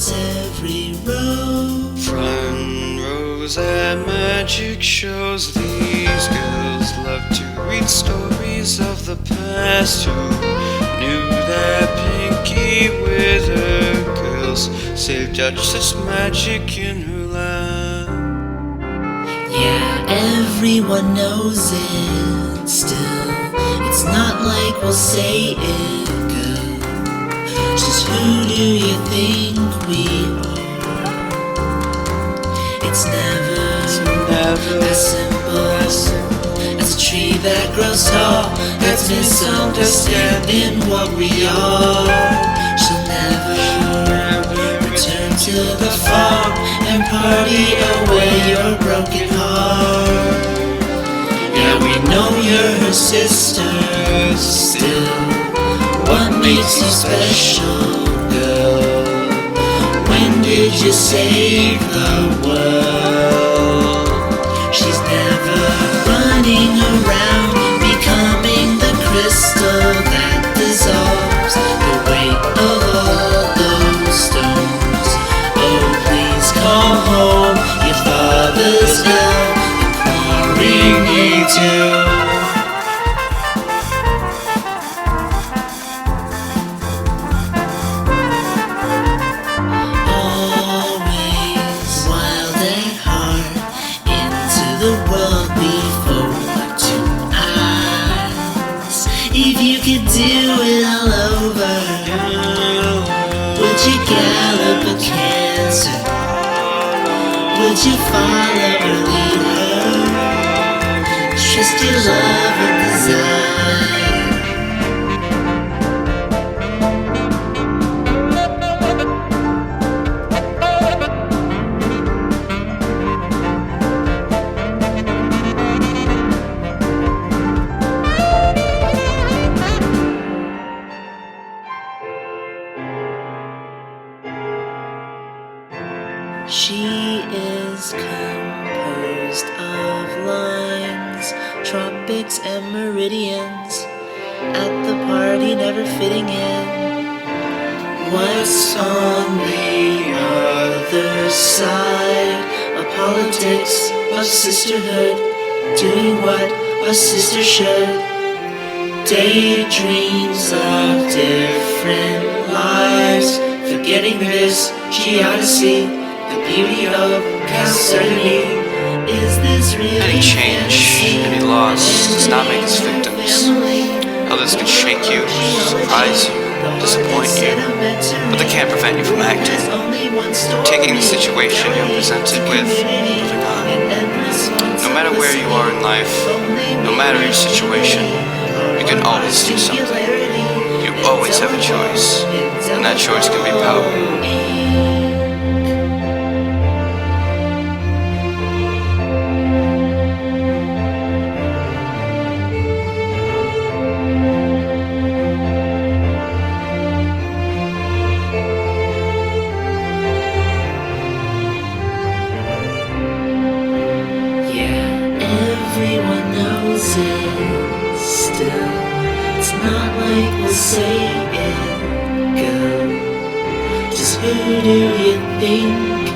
front every row. Front rows at magic shows. These girls love to read stories of the past. Who knew that Pinky with her girls saved Duchess magic in her lap? Yeah, everyone knows it still. It's not like we'll say it good. Just who do you think we are? It's never as simple as a tree that grows tall. That's misunderstanding what we are. She'll never return to the farm and party away your broken heart. Yeah, we know you're her sister still. What makes you special, girl? When did you save the world? She's never running around, becoming the crystal that dissolves the weight of all those stones. Oh, please come home, your father's ill, the quarry needs you. The world before two eyes. If you could do it all over, would you gallop a cancer? Would you follow or lead her? Trust your love and desire. She is composed of lines, tropics and meridians, at the party never fitting in. What's on the other side of politics, of sisterhood, doing what a sister should? Daydreams of different lives, forgetting this geodesy. The beauty of uncertainty. Is this really Any change, any loss does not make us victims. Others can shake you, surprise you, disappoint you, but they can't prevent you from acting. Taking the situation you're presented with, moving on. No matter where you are in life, no matter your situation, you can always do something. You always have a choice, and that choice can be power. Everyone knows it still. It's not like we'll say it, girl. Just who do you think